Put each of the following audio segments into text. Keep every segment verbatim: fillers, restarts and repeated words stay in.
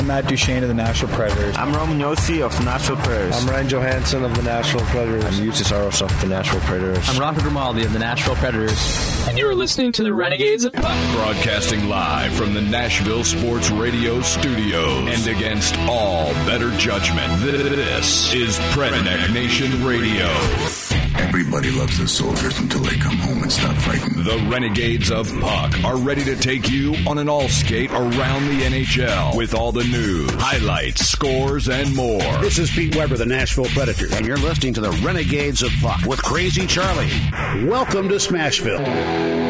I'm Matt Duchesne of the Nashville Predators. I'm Roman Yossi of the Nashville Predators. I'm Ryan Johansson of the Nashville Predators. I'm Yuta Saros of the Nashville Predators. I'm Rafa Grimaldi of the Nashville Predators. And you're listening to the Renegades of Puck. Broadcasting live from the Nashville Sports Radio studios. And against all better judgment, this is Predneck Nation Radio. Everybody loves the soldiers until they come home and stop fighting. The Renegades of Puck are ready to take you on an all-skate around the N H L with all the news, highlights, scores, and more. This is Pete Weber, the Nashville Predators, and you're listening to the Renegades of Puck with Crazy Charlie. Welcome to Smashville.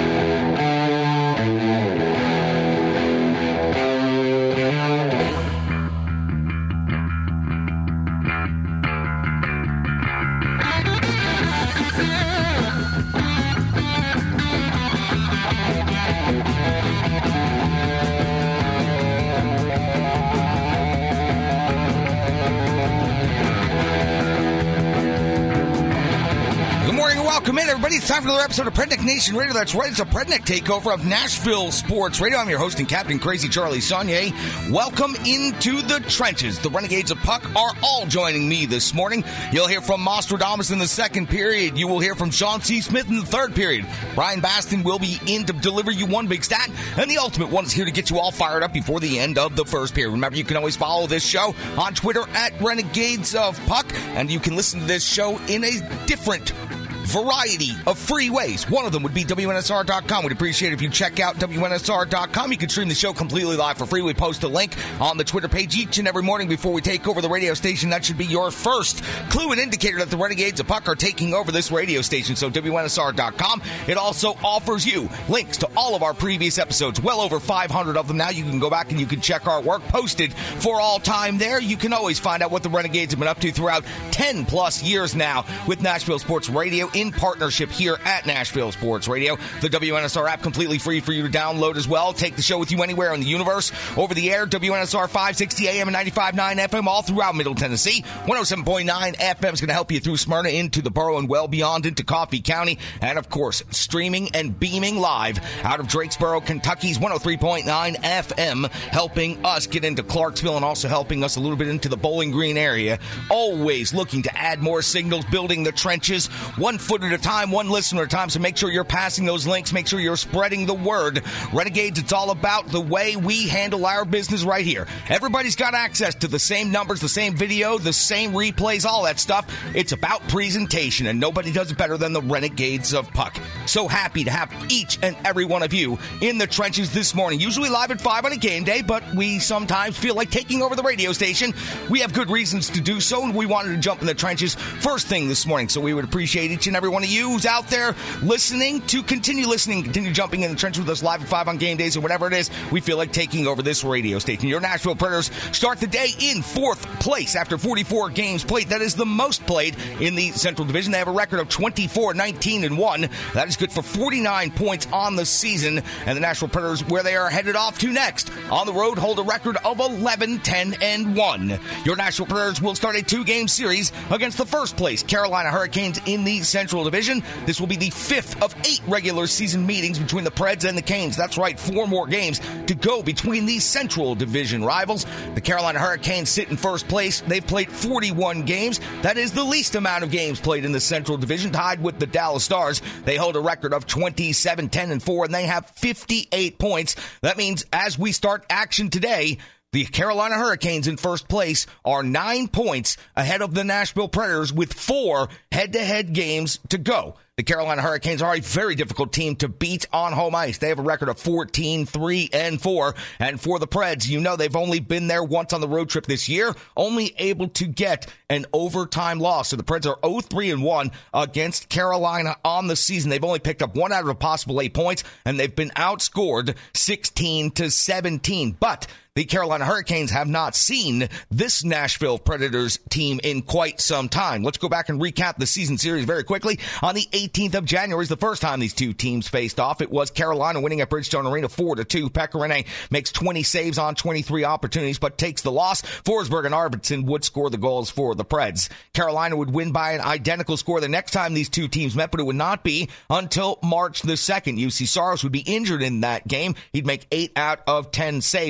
Welcome in, everybody. It's time for another episode of Predneck Nation Radio. That's right, it's a Predneck takeover of Nashville Sports Radio. I'm your host and captain, Crazy Charlie Saunier. Welcome into the trenches. The Renegades of Puck are all joining me this morning. You'll hear from Mostradamus in the second period. You will hear from Sean C. Smith in the third period. Brian Baston will be in to deliver you one big stat, and the ultimate one is here to get you all fired up before the end of the first period. Remember, you can always follow this show on Twitter at Renegades of Puck, and you can listen to this show in a different variety of free ways. One of them would be W N S R dot com. We'd appreciate it if you check out W N S R dot com. You can stream the show completely live for free. We post a link on the Twitter page each and every morning before we take over the radio station. That should be your first clue and indicator that the Renegades of Puck are taking over this radio station. So W N S R dot com. It also offers you links to all of our previous episodes, well over five hundred of them now. You can go back and you can check our work posted for all time there. You can always find out what the Renegades have been up to throughout ten plus years now with Nashville Sports Radio in partnership here at Nashville Sports Radio. The W N S R app completely free for you to download as well. Take the show with you anywhere in the universe. Over the air, W N S R five sixty A M and ninety-five point nine F M all throughout Middle Tennessee. one oh seven point nine F M is going to help you through Smyrna into the borough and well beyond into Coffee County. And of course, streaming and beaming live out of Drakesboro, Kentucky's one oh three point nine F M, helping us get into Clarksville and also helping us a little bit into the Bowling Green area. Always looking to add more signals, building the trenches, one foot at a time, one listener at a time, so make sure you're passing those links, make sure you're spreading the word. Renegades, it's all about the way we handle our business right here. Everybody's got access to the same numbers, the same video, the same replays, all that stuff. It's about presentation, and nobody does it better than the Renegades of Puck. So happy to have each and every one of you in the trenches this morning. Usually live at five on a game day, but we sometimes feel like taking over the radio station. We have good reasons to do so, and we wanted to jump in the trenches first thing this morning, so we would appreciate each and every one of you who's out there listening to continue listening, continue jumping in the trench with us live at five on game days or whatever it is. We feel like taking over this radio station. Your Nashville Predators start the day in fourth place after forty-four games played. That is the most played in the Central Division. They have a record of twenty-four, nineteen, and one. That is good for forty-nine points on the season. And the Nashville Predators, where they are headed off to next, on the road, hold a record of eleven, ten, and one. Your Nashville Predators will start a two-game series against the first place Carolina Hurricanes in the Central Division. This will be the fifth of eight regular season meetings between the Preds and the Canes. That's right, four more games to go between these Central Division rivals. The Carolina Hurricanes sit in first place. They've played forty-one games. That is the least amount of games played in the Central Division, tied with the Dallas Stars. They hold a record of twenty-seven, ten, and four, and they have fifty-eight points. That means as we start action today, the Carolina Hurricanes in first place are nine points ahead of the Nashville Predators with four head-to-head games to go. The Carolina Hurricanes are a very difficult team to beat on home ice. They have a record of fourteen, three, and four. And for the Preds, you know they've only been there once on the road trip this year, only able to get an overtime loss. So the Preds are oh three and one against Carolina on the season. They've only picked up one out of a possible eight points, and they've been outscored sixteen to seventeen. But the Carolina Hurricanes have not seen this Nashville Predators team in quite some time. Let's go back and recap the season series very quickly. On the eighteenth of January is the first time these two teams faced off. It was Carolina winning at Bridgestone Arena four to two. Pekka Rinne makes twenty saves on twenty-three opportunities, but takes the loss. Forsberg and Arvidsson would score the goals for the Preds. Carolina would win by an identical score the next time these two teams met, but it would not be until March the second. U C Saros would be injured in that game. He'd make eight out of ten saves. Pekka Rinne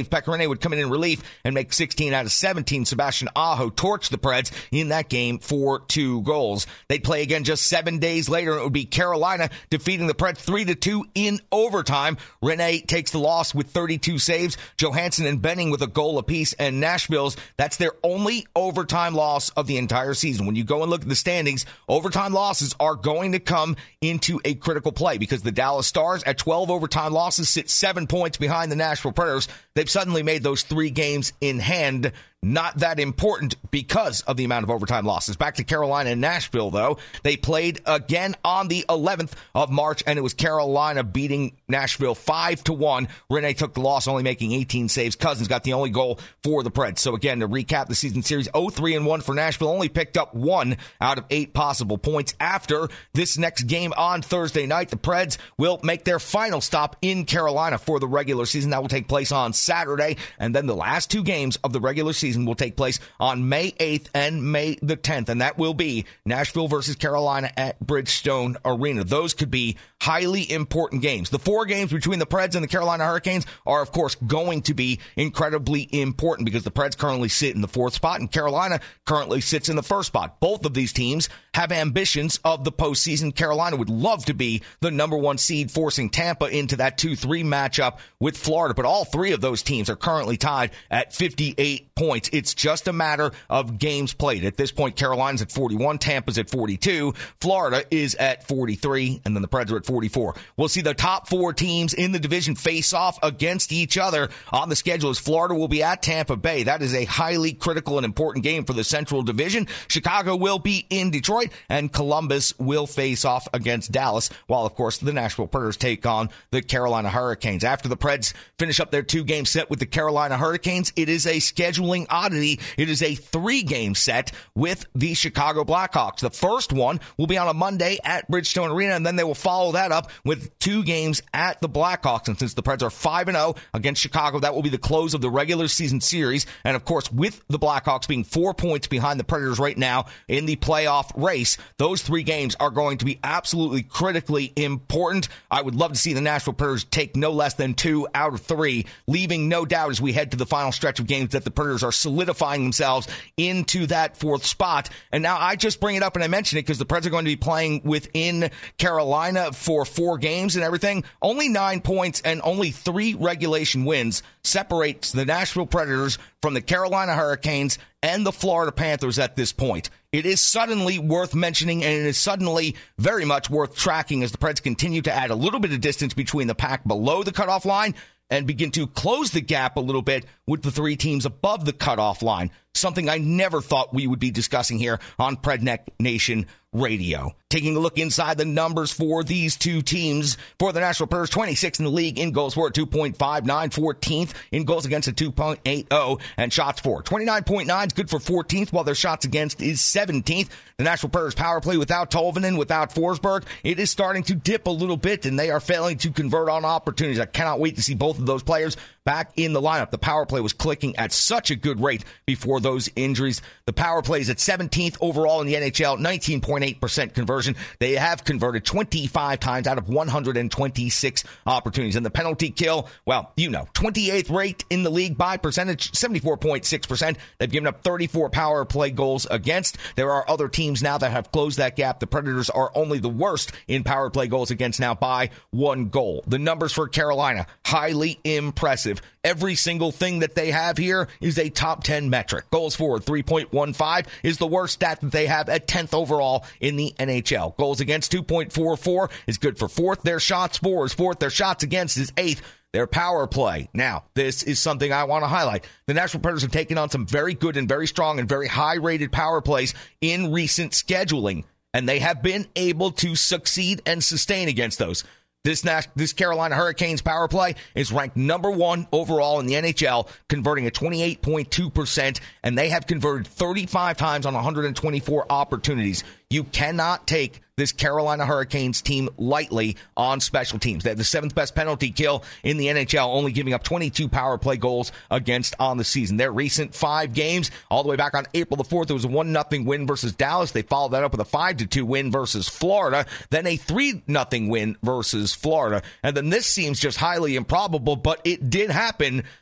would come in in relief and make sixteen out of seventeen. Sebastian Aho torched the Preds in that game for two goals. They'd play again just seven days later, and it would be Carolina defeating the Preds three to two in overtime. Rene takes the loss with thirty-two saves. Johansson and Benning with a goal apiece, and Nashville's, that's their only overtime loss of the entire season. When you go and look at the standings, overtime losses are going to come into a critical play because the Dallas Stars at twelve overtime losses sit seven points behind the Nashville Predators. They've suddenly made those three games in hand not that important because of the amount of overtime losses. Back to Carolina and Nashville, though. They played again on the eleventh of March, and it was Carolina beating Nashville five to one. Rene took the loss, only making eighteen saves. Cousins got the only goal for the Preds. So again, to recap the season series, oh three and one for Nashville, only picked up one out of eight possible points. After this next game on Thursday night, the Preds will make their final stop in Carolina for the regular season. That will take place on Saturday, and then the last two games of the regular season will take place on May eighth and May the tenth, and that will be Nashville versus Carolina at Bridgestone Arena. Those could be highly important games. The four games between the Preds and the Carolina Hurricanes are, of course, going to be incredibly important because the Preds currently sit in the fourth spot and Carolina currently sits in the first spot. Both of these teams have ambitions of the postseason. Carolina would love to be the number one seed, forcing Tampa into that two three matchup with Florida, but all three of those teams are currently tied at fifty-eight points. It's just a matter of games played. At this point, Carolina's at forty-one, Tampa's at forty-two, Florida is at forty-three, and then the Preds are at forty-four. We'll see the top four teams in the division face off against each other on the schedule as Florida will be at Tampa Bay. That is a highly critical and important game for the Central Division. Chicago will be in Detroit, and Columbus will face off against Dallas, while, of course, the Nashville Predators take on the Carolina Hurricanes. After the Preds finish up their two-game set with the Carolina Hurricanes, it is a scheduling oddity. It is a three-game set with the Chicago Blackhawks. The first one will be on a Monday at Bridgestone Arena, and then they will follow that up with two games at the Blackhawks. And since the Preds are five and oh against Chicago, that will be the close of the regular season series. And, of course, with the Blackhawks being four points behind the Predators right now in the playoff race, those three games are going to be absolutely critically important. I would love to see the Nashville Predators take no less than two out of three, leaving no doubt as we head to the final stretch of games that the Predators are solidifying themselves into that fourth spot. And now I just bring it up and I mention it because the Preds are going to be playing within Carolina for four games and everything. Only nine points and only three regulation wins separates the Nashville Predators from the Carolina Hurricanes and the Florida Panthers at this point. It is suddenly worth mentioning, and it is suddenly very much worth tracking as the Preds continue to add a little bit of distance between the pack below the cutoff line and begin to close the gap a little bit with the three teams above the cutoff line. Something I never thought we would be discussing here on Predneck Nation Radio. Taking a look inside the numbers for these two teams. For the Nashville Predators, twenty-sixth in the league in goals for at two point five nine, fourteenth in goals against at two point eight oh, and shots for twenty-nine point nine is good for fourteenth, while their shots against is seventeenth. The Nashville Predators power play without Tolvanen, without Forsberg, it is starting to dip a little bit, and they are failing to convert on opportunities. I cannot wait to see both of those players back in the lineup. The power play was clicking at such a good rate before those injuries. The power play is at seventeenth overall in the N H L, nineteen point eight percent conversion. They have converted twenty-five times out of one hundred twenty-six opportunities. And the penalty kill, well, you know, twenty-eighth rate in the league by percentage, seventy-four point six percent. They've given up thirty-four power play goals against. There are other teams now that have closed that gap. The Predators are only the worst in power play goals against now by one goal. The numbers for Carolina, highly impressive. Every single thing that they have here is a top ten metric. Goals for three point one five is the worst stat that they have at tenth overall in the N H L. Goals against two point four four is good for fourth. Their shots for is fourth. Their shots against is eighth. Their power play. Now, this is something I want to highlight. The Nashville Predators have taken on some very good and very strong and very high-rated power plays in recent scheduling, and they have been able to succeed and sustain against those. This Nash, this Carolina Hurricanes power play is ranked number one overall in the N H L, converting at twenty-eight point two percent, and they have converted thirty-five times on one hundred twenty-four opportunities. You cannot take this Carolina Hurricanes team lightly on special teams. They have the seventh best penalty kill in the N H L, only giving up twenty-two power play goals against on the season. Their recent five games, all the way back on April the fourth, it was a one nothing win versus Dallas. They followed that up with a five to two win versus Florida, then a three nothing win versus Florida. And then this seems just highly improbable, but it did happen.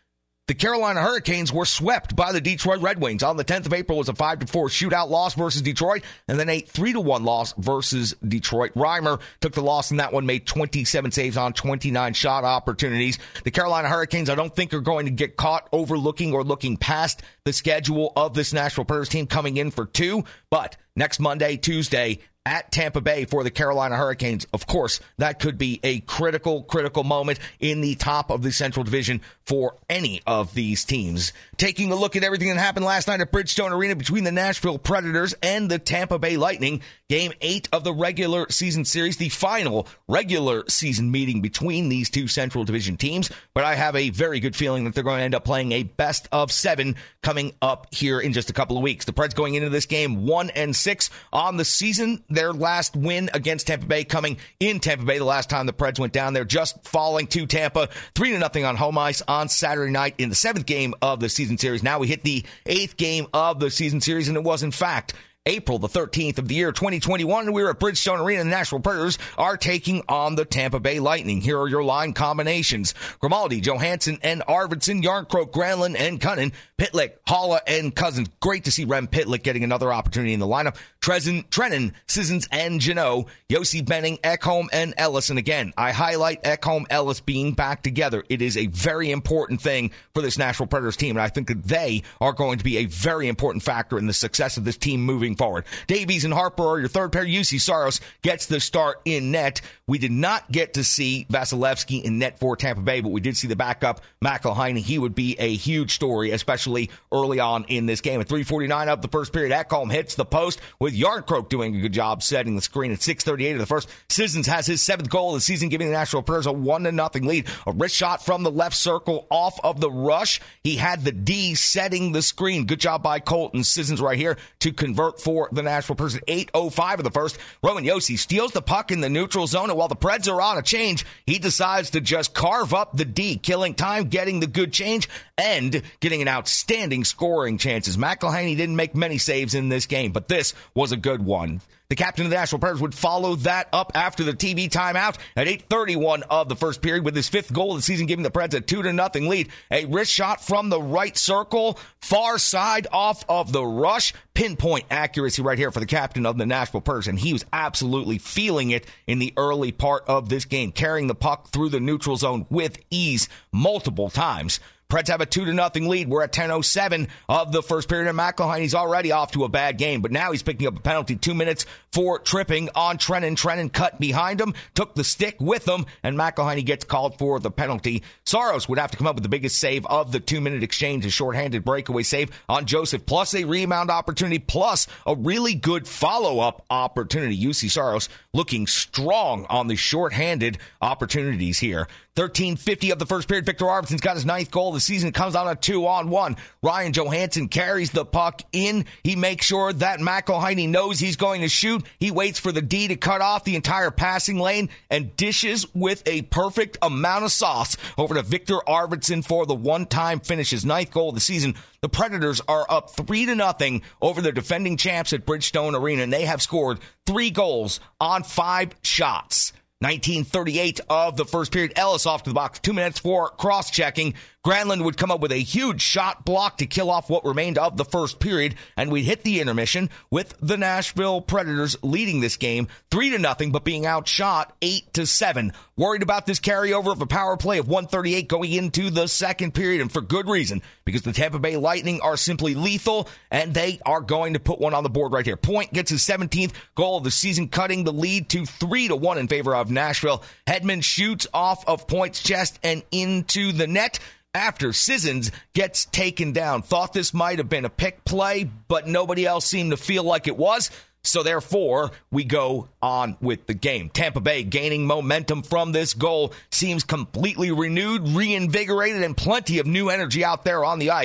The Carolina Hurricanes were swept by the Detroit Red Wings. On the tenth of April, it was a five to four shootout loss versus Detroit, and then a three to one loss versus Detroit. Reimer took the loss in that one, made twenty-seven saves on twenty-nine shot opportunities. The Carolina Hurricanes, I don't think, are going to get caught overlooking or looking past the schedule of this Nashville Predators team coming in for two, but next Monday, Tuesday, at Tampa Bay for the Carolina Hurricanes. Of course, that could be a critical, critical moment in the top of the Central Division for any of these teams. Taking a look at everything that happened last night at Bridgestone Arena between the Nashville Predators and the Tampa Bay Lightning. Game eight of the regular season series, the final regular season meeting between these two Central Division teams. But I have a very good feeling that they're going to end up playing a best of seven coming up here in just a couple of weeks. The Preds going into this game one and six on the season. Their last win against Tampa Bay coming in Tampa Bay the last time the Preds went down there, just falling to Tampa three to nothing on home ice on Saturday night in the seventh game of the season series. Now we hit the eighth game of the season series, and it was in fact April the thirteenth of the year twenty twenty-one, and we were at Bridgestone Arena, and the Nashville Predators are taking on the Tampa Bay Lightning. Here are your line combinations: Grimaldi, Johansson, and Arvidsson, Yarncroke, Granlund, and Cunnin, Pitlick, Haula, and Cousins. Great to see Rem Pitlick getting another opportunity in the lineup. Trezen, Trennan, Sissons, and Jeannot, Yossi Benning, Ekholm, and Ellis. And again, I highlight Ekholm, Ellis being back together. It is a very important thing for this Nashville Predators team, and I think that they are going to be a very important factor in the success of this team moving forward. Davies and Harper are your third pair. U C Saros gets the start in net. We did not get to see Vasilevsky in net for Tampa Bay, but we did see the backup, McElhinney. He would be a huge story, especially early on in this game. At three forty-nine of the first period, Ekholm hits the post with Yarncroke doing a good job setting the screen. At six thirty-eight of the first, Sissons has his seventh goal of the season, giving the Nashville Predators a one to nothing lead. A wrist shot from the left circle off of the rush. He had the D setting the screen. Good job by Colton Sissons right here to convert for the Nashville Predators. At eight oh five of the first, Roman Josi steals the puck in the neutral zone, and while the Preds are on a change, he decides to just carve up the D, killing time, getting the good change, and getting an outstanding scoring chances. McElhinney didn't make many saves in this game, but this was a good one. The captain of the Nashville Predators would follow that up after the T V timeout at eight thirty-one of the first period with his fifth goal of the season, giving the Preds a two to nothing lead. A wrist shot from the right circle, far side off of the rush. Pinpoint accuracy right here for the captain of the Nashville Predators, and he was absolutely feeling it in the early part of this game, carrying the puck through the neutral zone with ease multiple times. Preds have a two to nothing lead. We're at ten oh seven of the first period, and McElhinney's already off to a bad game, but now he's picking up a penalty. Two minutes for tripping on Trennan. Trennan cut behind him, took the stick with him, and McElhinney gets called for the penalty. Saros would have to come up with the biggest save of the two-minute exchange, a shorthanded breakaway save on Joseph, plus a rebound opportunity, plus a really good follow-up opportunity. U C Saros looking strong on the shorthanded opportunities here. thirteen fifty of the first period, Victor Arvidsson's got his ninth goal of the season. It comes on a two-on-one. Ryan Johansson carries the puck in. He makes sure that McElhinney knows he's going to shoot. He waits for the D to cut off the entire passing lane and dishes with a perfect amount of sauce over to Victor Arvidsson for the one-time finish, his ninth goal of the season. The Predators are up three to nothing over the defending champs at Bridgestone Arena, and they have scored three goals on five shots. nineteen thirty-eight of the first period, Ellis off to the box, two minutes for cross-checking. Granlund would come up with a huge shot block to kill off what remained of the first period, and we'd hit the intermission with the Nashville Predators leading this game three to nothing, but being outshot eight to seven. Worried about this carryover of a power play of one thirty-eight going into the second period, and for good reason, because the Tampa Bay Lightning are simply lethal, and they are going to put one on the board right here. Point gets his seventeenth goal of the season, cutting the lead to three to one in favor of Nashville. Hedman shoots off of Point's chest and into the net after Sissons gets taken down. Thought this might have been a pick play, but nobody else seemed to feel like it was. So therefore, we go on with the game. Tampa Bay gaining momentum from this goal, seems completely renewed, reinvigorated, and plenty of new energy out there on the ice.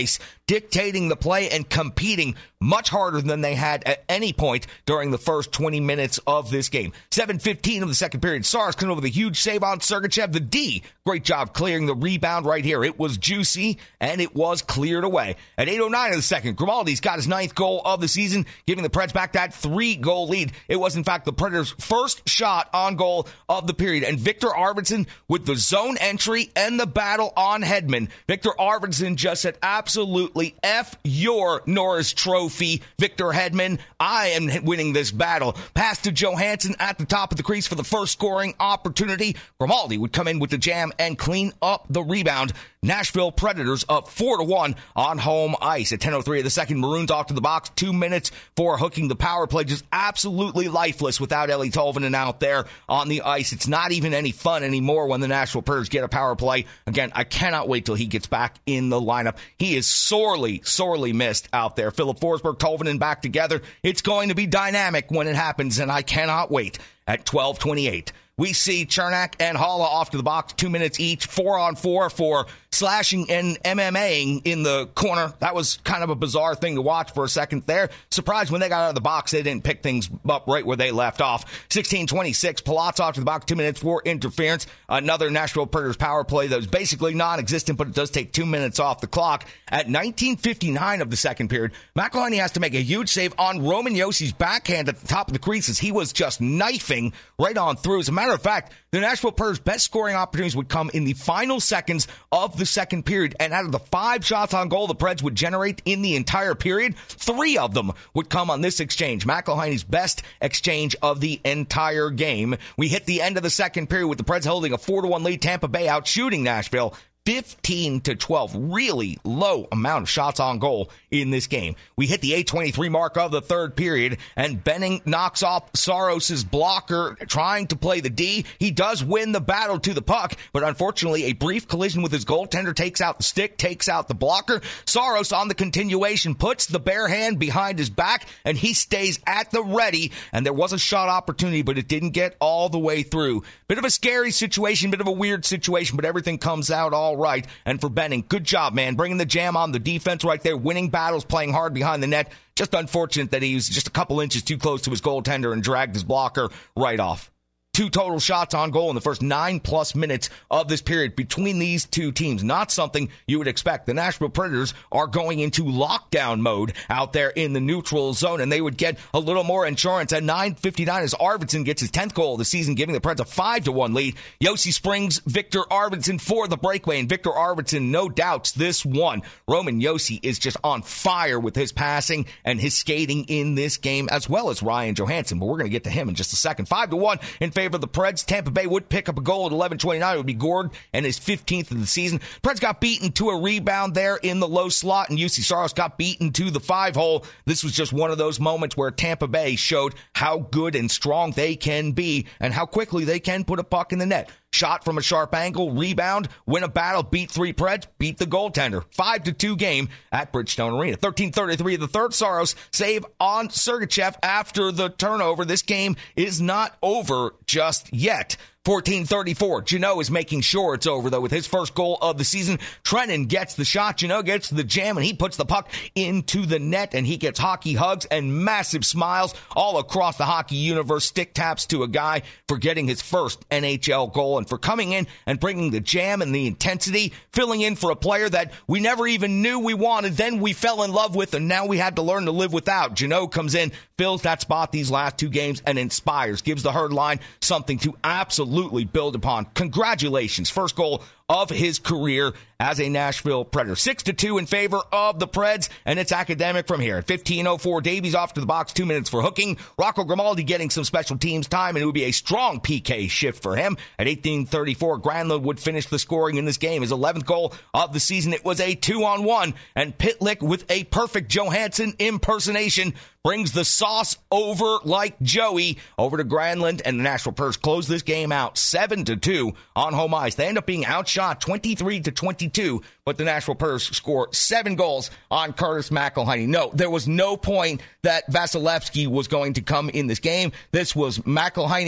dictating the play and competing much harder than they had at any point during the first twenty minutes of this game. seven fifteen of the second period. Saros coming over with a huge save on Sergachev. The D, great job clearing the rebound right here. It was juicy, and it was cleared away. At eight oh nine of the second, Grimaldi's got his ninth goal of the season, giving the Preds back that three-goal lead. It was, in fact, the Predators' first shot on goal of the period. And Victor Arvidsson with the zone entry and the battle on Hedman. Victor Arvidsson just said, absolutely F your Norris Trophy, Victor Hedman. I am winning this battle. Pass to Johansson at the top of the crease for the first scoring opportunity. Grimaldi would come in with the jam and clean up the rebound. Nashville Predators up four to one on home ice. At ten oh three of the second, Maroons off to the box. Two minutes for hooking the power play. Just absolutely lifeless without Eeli Tolvanen out there on the ice. It's not even any fun anymore when the Nashville Predators get a power play. Again, I cannot wait till he gets back in the lineup. He is sorely, sorely missed out there. Philip Forsberg, Tolvanen back together. It's going to be dynamic when it happens, and I cannot wait. At twelve twenty-eight, we see Chernak and Haula off to the box, two minutes each, four on four for slashing and MMAing in the corner. That was kind of a bizarre thing to watch for a second there. Surprised when they got out of the box, they didn't pick things up right where they left off. sixteen twenty-six, Palat's off to the box, two minutes for interference. Another Nashville Predators power play that was basically non-existent, but it does take two minutes off the clock. At nineteen fifty-nine of the second period, McElhinney has to make a huge save on Roman Josi's backhand at the top of the crease as he was just knifing right on through. As a matter of fact, the Nashville Predators' best scoring opportunities would come in the final seconds of the second period, and out of the five shots on goal the Preds would generate in the entire period, three of them would come on this exchange. McElhinney's best exchange of the entire game. We hit the end of the second period with the Preds holding a four to one lead. Tampa Bay out shooting Nashville fifteen to twelve. Really low amount of shots on goal in this game. We hit the eight twenty-three mark of the third period, and Benning knocks off Saros' blocker trying to play the D. He does win the battle to the puck, but unfortunately a brief collision with his goaltender takes out the stick, takes out the blocker. Saros on the continuation puts the bare hand behind his back, and he stays at the ready, and there was a shot opportunity, but it didn't get all the way through. Bit of a scary situation, bit of a weird situation, but everything comes out all right. And for Benning, good job, man, bringing the jam on the defense right there, winning battles, playing hard behind the net. Just unfortunate that he was just a couple inches too close to his goaltender and dragged his blocker right off. Two total shots on goal in the first nine plus minutes of this period between these two teams. Not something you would expect. The Nashville Predators are going into lockdown mode out there in the neutral zone, and they would get a little more insurance at nine fifty-nine as Arvidsson gets his tenth goal of the season, giving the Preds a five to one lead. Josi springs Victor Arvidsson for the breakaway, and Victor Arvidsson, no doubts, this one. Roman Josi is just on fire with his passing and his skating in this game, as well as Ryan Johansson, but we're going to get to him in just a second. five to one in favor of the Preds. Tampa Bay would pick up a goal at eleven twenty-nine. It would be Gord and his fifteenth of the season. Preds got beaten to a rebound there in the low slot, and U C Saros got beaten to the five hole. This was just one of those moments where Tampa Bay showed how good and strong they can be and how quickly they can put a puck in the net. Shot from a sharp angle, rebound, win a battle, beat three Preds, beat the goaltender. five to two game at Bridgestone Arena. thirteen thirty-three of the third, Saros save on Sergachev after the turnover. This game is not over just yet. fourteen thirty-four. Jeannot is making sure it's over, though, with his first goal of the season. Trennan gets the shot. Jeannot gets the jam, and he puts the puck into the net, and he gets hockey hugs and massive smiles all across the hockey universe. Stick taps to a guy for getting his first N H L goal and for coming in and bringing the jam and the intensity, filling in for a player that we never even knew we wanted, then we fell in love with, and now we had to learn to live without. Jeannot comes in, fills that spot these last two games, and inspires, gives the herd line something to absolutely build upon. Congratulations. First goal of his career as a Nashville Predator. Six to two in favor of the Preds, and it's academic from here. At fifteen oh four, Davies off to the box, two minutes for hooking. Rocco Grimaldi getting some special teams time, and it would be a strong P K shift for him. At eighteen thirty-four, Granlund would finish the scoring in this game. His eleventh goal of the season. It was a two-on-one, and Pitlick with a perfect Johansson impersonation brings the sauce over like Joey over to Granlund, and the Nashville Predators close this game out seven to two on home ice. They end up being outshot twenty-three to twenty-two, but the Nashville Predators score seven goals on Curtis McElhinney. No, there was no point that Vasilevsky was going to come in this game. This was McElhinney's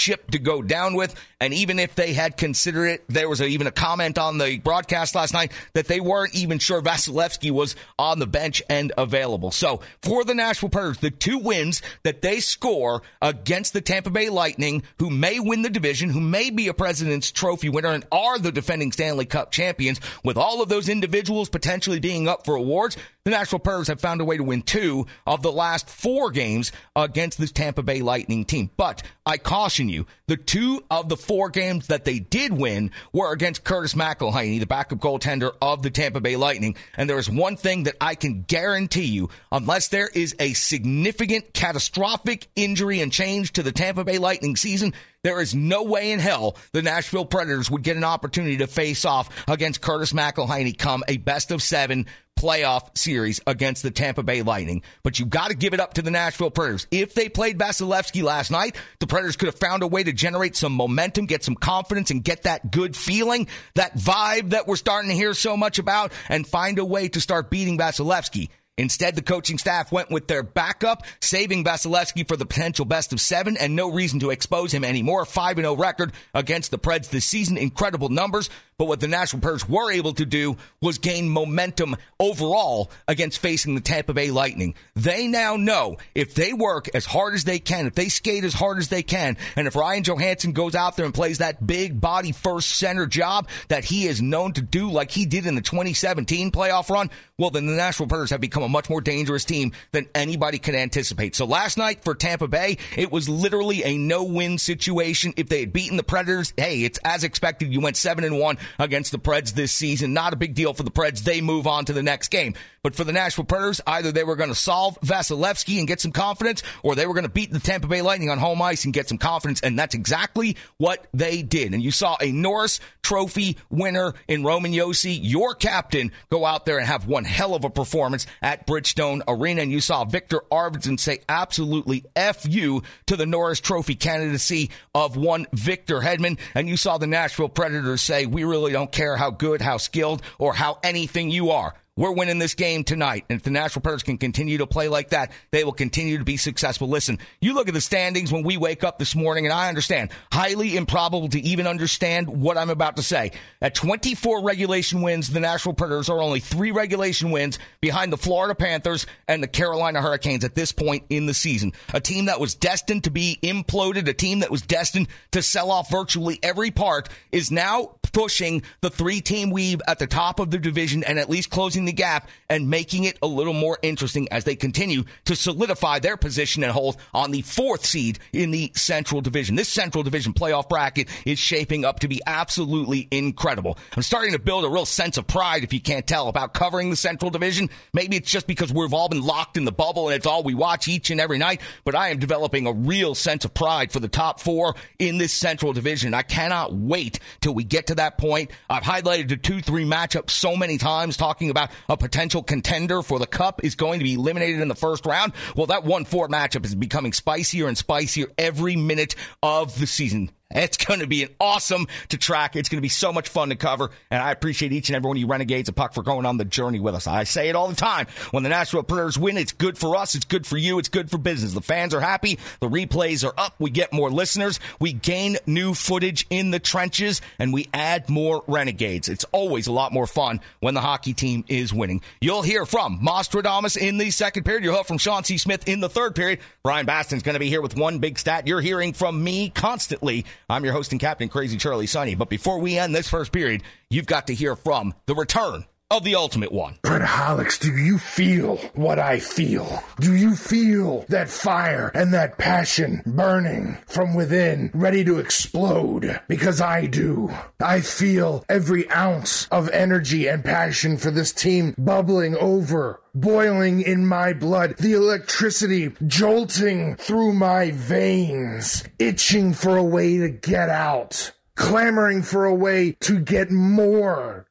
ship to go down with. And even if they had considered it, there was a, even a comment on the broadcast last night that they weren't even sure Vasilevsky was on the bench and available. So for the Nashville Predators, the two wins that they score against the Tampa Bay Lightning, who may win the division, who may be a President's Trophy winner and are the defending Stanley Cup champions, with all of those individuals potentially being up for awards, the Nashville Predators have found a way to win two of the last four games against this Tampa Bay Lightning team. But I caution you, the two of the four games that they did win were against Curtis McElhinney, the backup goaltender of the Tampa Bay Lightning. And there is one thing that I can guarantee you, unless there is a significant, catastrophic injury and change to the Tampa Bay Lightning season, there is no way in hell the Nashville Predators would get an opportunity to face off against Curtis McElhinney come a best of seven playoff series against the Tampa Bay Lightning. But you've got to give it up to the Nashville Predators. If they played Vasilevsky last night, the Predators could have found a way to generate some momentum, get some confidence, and get that good feeling, that vibe that we're starting to hear so much about, and find a way to start beating Vasilevsky. Instead, the coaching staff went with their backup, saving Vasilevsky for the potential best of seven, and no reason to expose him anymore. five and oh record against the Preds this season. Incredible numbers. But what the Nashville Predators were able to do was gain momentum overall against facing the Tampa Bay Lightning. They now know if they work as hard as they can, if they skate as hard as they can, and if Ryan Johansson goes out there and plays that big body first center job that he is known to do like he did in the twenty seventeen playoff run, well, then the Nashville Predators have become a much more dangerous team than anybody could anticipate. So last night for Tampa Bay, it was literally a no-win situation. If they had beaten the Predators, hey, it's as expected. You went seven and one against the Preds this season. Not a big deal for the Preds. They move on to the next game. But for the Nashville Predators, either they were going to solve Vasilevsky and get some confidence, or they were going to beat the Tampa Bay Lightning on home ice and get some confidence, and that's exactly what they did. And you saw a Norris Trophy winner in Roman Josi, your captain, go out there and have one hell of a performance at Bridgestone Arena, and you saw Victor Arvidsson say absolutely F you to the Norris Trophy candidacy of one Victor Hedman, and you saw the Nashville Predators say, we really don't care how good, how skilled, or how anything you are. We're winning this game tonight. And if the Nashville Predators can continue to play like that, they will continue to be successful. Listen, you look at the standings when we wake up this morning, and I understand, highly improbable to even understand what I'm about to say. At twenty-four regulation wins, the Nashville Predators are only three regulation wins behind the Florida Panthers and the Carolina Hurricanes at this point in the season. A team that was destined to be imploded, a team that was destined to sell off virtually every part, is now pushing the three-team weave at the top of the division and at least closing the gap and making it a little more interesting as they continue to solidify their position and hold on the fourth seed in the Central Division. This Central Division playoff bracket is shaping up to be absolutely incredible. I'm starting to build a real sense of pride, if you can't tell, about covering the Central Division. Maybe it's just because we've all been locked in the bubble and it's all we watch each and every night, but I am developing a real sense of pride for the top four in this Central Division. I cannot wait till we get to that point. I've highlighted the two three matchup so many times, talking about a potential contender for the Cup is going to be eliminated in the first round. Well, that one four matchup is becoming spicier and spicier every minute of the season. It's going to be an awesome to track. It's going to be so much fun to cover, and I appreciate each and every one of you Renegades of Puck for going on the journey with us. I say it all the time. When the Nashville Predators win, it's good for us, it's good for you, it's good for business. The fans are happy, the replays are up, we get more listeners, we gain new footage in the trenches, and we add more Renegades. It's always a lot more fun when the hockey team is winning. You'll hear from Mostradamus in the second period. You'll hear from Sean C. Smith in the third period. Brian Baston's going to be here with one big stat. You're hearing from me constantly. I'm your host and captain, Crazy Charlie Sonny. But before we end this first period, you've got to hear from the return of the Ultimate One. Predaholics, do you feel what I feel? Do you feel that fire and that passion burning from within, ready to explode? Because I do. I feel every ounce of energy and passion for this team bubbling over, boiling in my blood, the electricity jolting through my veins, itching for a way to get out, clamoring for a way to get more.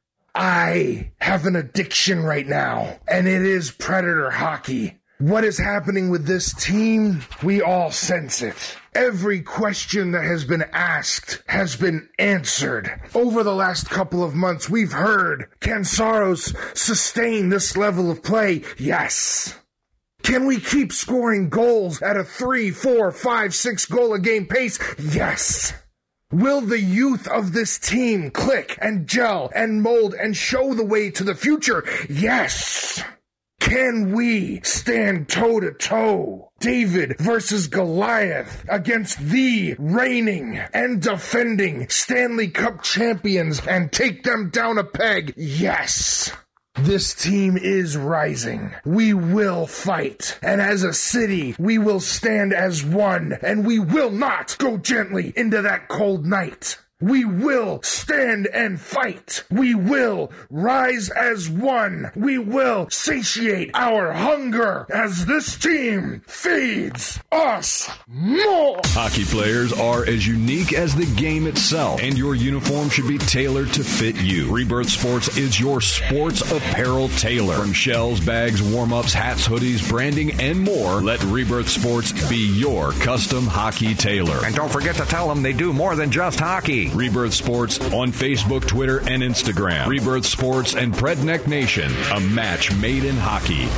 I have an addiction right now, and it is Predator hockey. What is happening with this team? We all sense it. Every question that has been asked has been answered. Over the last couple of months, we've heard, can Saros sustain this level of play? Yes. Can we keep scoring goals at a three, four, five, six goal a game pace? Yes. Will the youth of this team click and gel and mold and show the way to the future? Yes. Can we stand toe-to-toe? David versus Goliath against the reigning and defending Stanley Cup champions and take them down a peg? Yes. This team is rising. We will fight. And as a city, we will stand as one. And we will not go gently into that cold night. We will stand and fight. We will rise as one. We will satiate our hunger as this team feeds us more. Hockey players are as unique as the game itself, and your uniform should be tailored to fit you. Rebirth Sports is your sports apparel tailor. From shells, bags, warm-ups, hats, hoodies, branding, and more, let Rebirth Sports be your custom hockey tailor. And don't forget to tell them they do more than just hockey. Rebirth Sports on Facebook, Twitter, and Instagram. Rebirth Sports and Predneck Nation, a match made in hockey.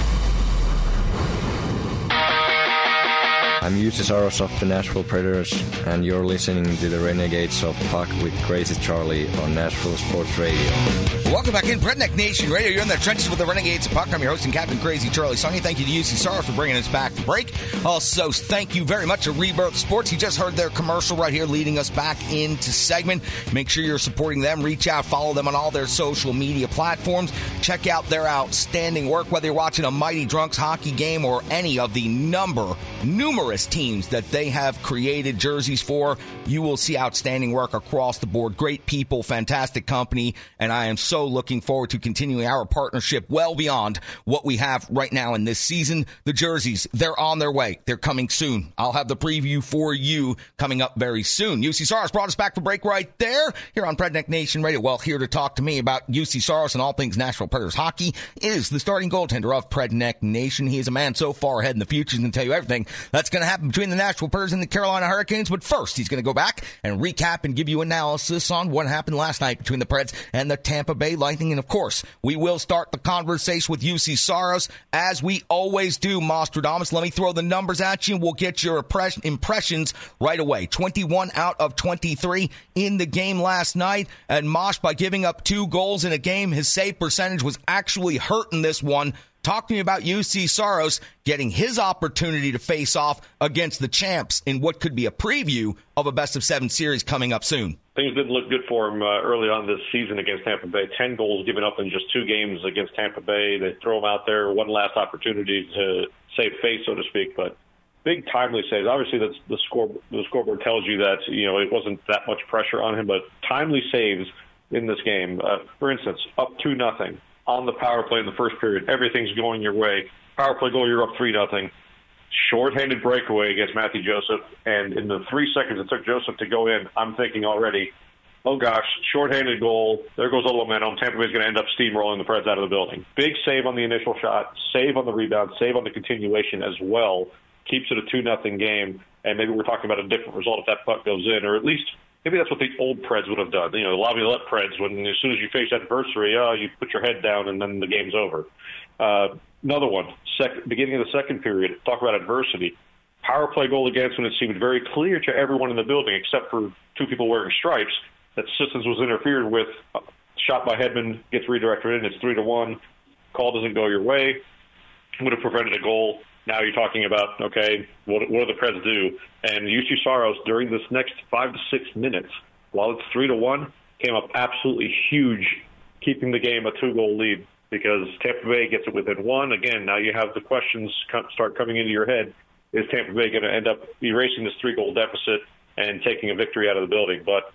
I'm U C Saros of the Nashville Predators, and you're listening to the Renegades of Puck with Crazy Charlie on Nashville Sports Radio. Welcome back in Predneck Nation Radio. You're in the trenches with the Renegades of Puck. I'm your host and Captain Crazy Charlie Sonny. Thank you to U C Saros for bringing us back to break. Also, thank you very much to Rebirth Sports. You just heard their commercial right here leading us back into segment. Make sure you're supporting them. Reach out, follow them on all their social media platforms. Check out their outstanding work, whether you're watching a Mighty Drunks hockey game or any of the number, numerous teams that they have created jerseys for. You will see outstanding work across the board. Great people, fantastic company, and I am so looking forward to continuing our partnership well beyond what we have right now in this season. The jerseys, they're on their way. They're coming soon. I'll have the preview for you coming up very soon. U C Saros brought us back to break right there here on Predneck Nation Radio. Well, here to talk to me about U C Saros and all things Nashville Predators hockey is the starting goaltender of Predneck Nation. He is a man so far ahead in the future. He's going to tell you everything that's going to happen between the Nashville Predators and the Carolina Hurricanes. But first, he's going to go back and recap and give you analysis on what happened last night between the Preds and the Tampa Bay Lightning. And of course, we will start the conversation with U C Saros, as we always do. Nostradamus, let me throw the numbers at you, and we'll get your impressions right away. twenty-one out of twenty-three in the game last night. And Mosh, by giving up two goals in a game, his save percentage was actually hurting this one. Talk to me about U C Saros getting his opportunity to face off against the champs in what could be a preview of a best-of-seven series coming up soon. Things didn't look good for him uh, early on this season against Tampa Bay. Ten goals given up in just two games against Tampa Bay. They throw him out there, one last opportunity to save face, so to speak. But big timely saves. Obviously, that's the score. The scoreboard tells you that you know it wasn't that much pressure on him, but timely saves in this game. Uh, for instance, up two nothing on the power play in the first period. Everything's going your way. Power play goal, you're up three nothing. Short-handed breakaway against Matthew Joseph, and in the three seconds it took Joseph to go in, I'm thinking already, oh gosh, short-handed goal, there goes all the momentum. Tampa Bay's going to end up steamrolling the Preds out of the building. Big save on the initial shot, save on the rebound, save on the continuation as well. Keeps it a two nothing game, and maybe we're talking about a different result if that puck goes in, or at least maybe that's what the old Preds would have done. You know, the Laviolette Preds, when as soon as you face adversity, oh, you put your head down and then the game's over. Uh, another one, sec- beginning of the second period, talk about adversity. Power play goal against when it seemed very clear to everyone in the building, except for two people wearing stripes, that Sissons was interfered with. Uh, shot by Hedman, gets redirected in, it's three to one. Call doesn't go your way. Would have prevented a goal. Now you're talking about, okay, what, what do the Preds do? And U C Saros, during this next five to six minutes, while it's three to one, came up absolutely huge, keeping the game a two-goal lead because Tampa Bay gets it within one. Again, now you have the questions come, start coming into your head. Is Tampa Bay going to end up erasing this three-goal deficit and taking a victory out of the building? But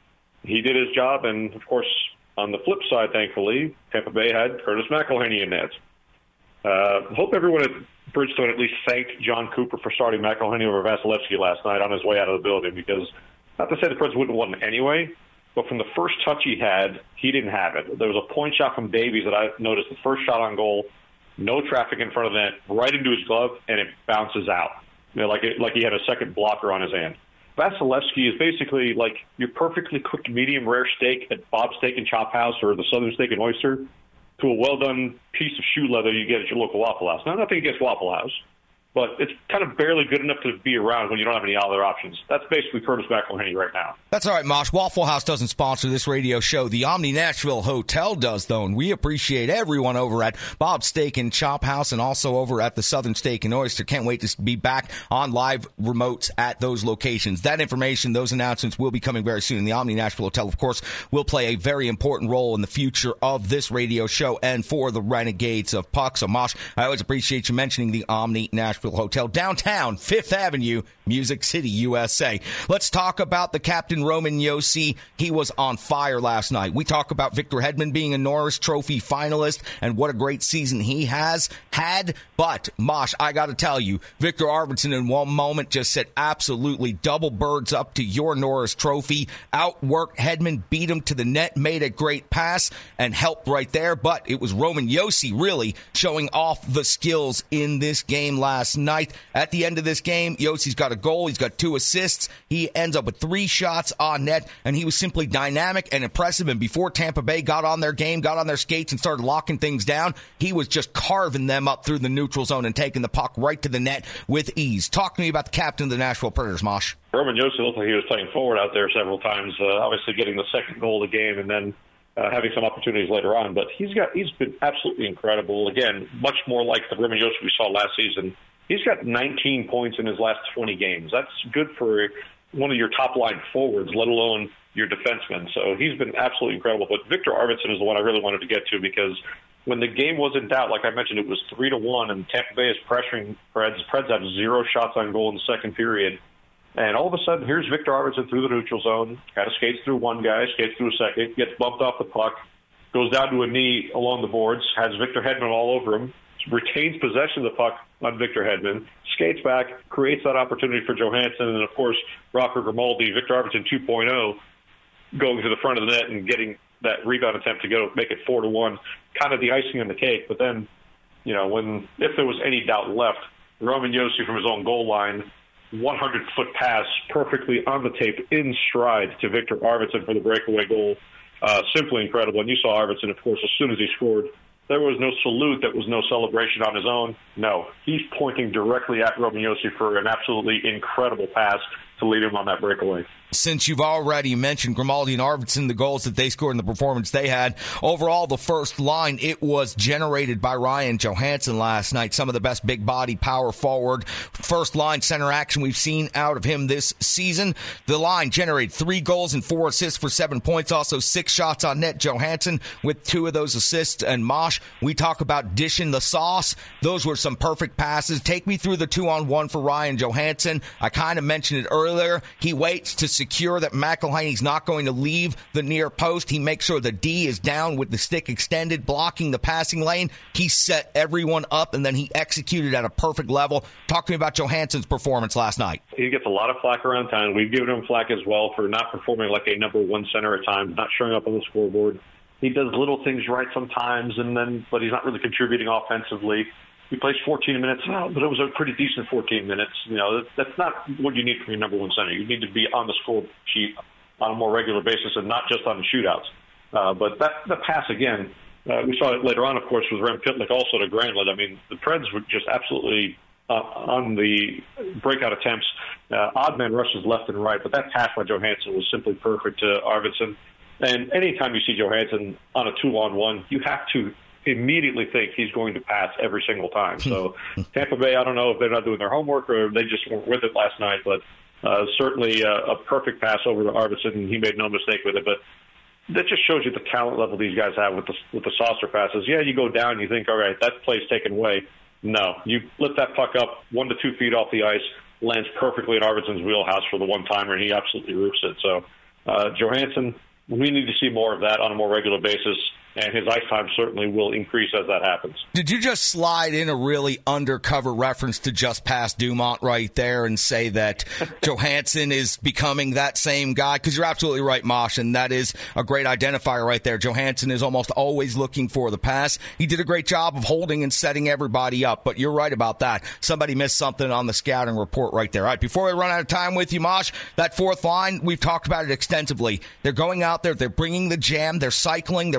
he did his job, and, of course, on the flip side, thankfully, Tampa Bay had Curtis McElhinney in net. Uh, hope everyone at Bridgestone at least thanked John Cooper for starting McElhinney over Vasilevsky last night on his way out of the building, because not to say the Preds wouldn't have won anyway, but from the first touch he had, he didn't have it. There was a point shot from Davies that I noticed, the first shot on goal, no traffic in front of the net, right into his glove, and it bounces out, you know, like it, like he had a second blocker on his hand. Vasilevsky is basically like your perfectly cooked medium rare steak at Bob's Steak and Chop House or the Southern Steak and Oyster. to a well-done piece of shoe leather you get at your local Waffle House. Now, nothing against Waffle House, but it's kind of barely good enough to be around when you don't have any other options. That's basically Curtis McElhinney right now. That's all right, Mosh. Waffle House doesn't sponsor this radio show. The Omni Nashville Hotel does, though, and we appreciate everyone over at Bob's Steak and Chop House and also over at the Southern Steak and Oyster. Can't wait to be back on live remotes at those locations. That information, those announcements will be coming very soon. The Omni Nashville Hotel, of course, will play a very important role in the future of this radio show and for the Renegades of Puck. So, Mosh, I always appreciate you mentioning the Omni Nashville Hotel, downtown Fifth Avenue, Music City, U S A. Let's talk about the captain, Roman Josi. He was on fire last night. We talk about Victor Hedman being a Norris Trophy finalist and what a great season he has had. But, Mosh, I got to tell you, Victor Arvidsson in one moment just said absolutely double birds up to your Norris Trophy. Outworked Hedman, beat him to the net, made a great pass, and helped right there. But it was Roman Josi really showing off the skills in this game last night. At the end of this game, Josi's got a goal. He's got two assists. He ends up with three shots on net, and he was simply dynamic and impressive. And before Tampa Bay got on their game, got on their skates, and started locking things down, he was just carving them up through the neutral zone and taking the puck right to the net with ease. Talk to me about the captain of the Nashville Predators, Mosh. Roman Josi looked like he was playing forward out there several times, uh, obviously getting the second goal of the game and then uh, having some opportunities later on. But he's got he's been absolutely incredible. Again, much more like the Roman Josi we saw last season. He's got nineteen points in his last twenty games. That's good for one of your top-line forwards, let alone your defensemen. So he's been absolutely incredible. But Victor Arvidsson is the one I really wanted to get to because when the game was in doubt, like I mentioned, it was three to one, and Tampa Bay is pressuring Preds. Preds have zero shots on goal in the second period. And all of a sudden, here's Victor Arvidsson through the neutral zone, kind of skates through one guy, skates through a second, gets bumped off the puck, goes down to a knee along the boards, has Victor Hedman all over him, retains possession of the puck on Victor Hedman, skates back, creates that opportunity for Johansson, and, of course, Rocco Grimaldi, Victor Arvidsson two point oh, going to the front of the net and getting that rebound attempt to go make it four to one, kind of the icing on the cake. But then, you know, when if there was any doubt left, Roman Josi from his own goal line, one hundred foot pass perfectly on the tape in stride to Victor Arvidsson for the breakaway goal. Uh, simply incredible. And you saw Arvidsson, of course, as soon as he scored, there was no salute. There was no celebration on his own. No, he's pointing directly at Roman Josi for an absolutely incredible pass to lead him on that breakaway. Since you've already mentioned Grimaldi and Arvidsson, the goals that they scored in the performance they had, overall, the first line, it was generated by Ryan Johansson last night. Some of the best big body power forward, first line center action we've seen out of him this season. The line generated three goals and four assists for seven points. Also six shots on net. Johansson with two of those assists. And Mosh, we talk about dishing the sauce. Those were some perfect passes. Take me through the two on one for Ryan Johansson. I kind of mentioned it earlier. Earlier, he waits to secure that McElhinney's not going to leave the near post. He makes sure the D is down with the stick extended, blocking the passing lane. He set everyone up, and then he executed at a perfect level. Talk to me about Johansson's performance last night. He gets a lot of flack around town. We've given him flack as well for not performing like a number one center at times, not showing up on the scoreboard. He does little things right sometimes, and then but he's not really contributing offensively. He plays fourteen minutes, but it was a pretty decent fourteen minutes. You know, that's not what you need from your number one center. You need to be on the score sheet on a more regular basis and not just on the shootouts. Uh, but that the pass, again, uh, we saw it later on, of course, with Rem Pitlick also to Granlund. I mean, the Preds were just absolutely uh, on the breakout attempts. Uh, odd man rushes left and right, but that pass by Johansson was simply perfect to Arvidsson. And anytime you see Johansson on a two-on-one, you have to immediately think he's going to pass every single time. So Tampa Bay, I don't know if they're not doing their homework or they just weren't with it last night, but uh, certainly uh, a perfect pass over to Arvidsson, and he made no mistake with it. But that just shows you the talent level these guys have with the, with the saucer passes. Yeah, you go down, you think, all right, that play's taken away. No, you lift that puck up one to two feet off the ice, lands perfectly in Arvidsson's wheelhouse for the one-timer, and he absolutely roofs it. So uh, Johansson, we need to see more of that on a more regular basis, and his ice time certainly will increase as that happens. Did you just slide in a really undercover reference to Just Past Dumont right there and say that Johansson is becoming that same guy? Because you're absolutely right, Mosh, and that is a great identifier right there. Johansson is almost always looking for the pass. He did a great job of holding and setting everybody up, but you're right about that. Somebody missed something on the scouting report right there. All right, before we run out of time with you, Mosh, that fourth line, we've talked about it extensively. They're going out there, they're bringing the jam, they're cycling, they're playing hard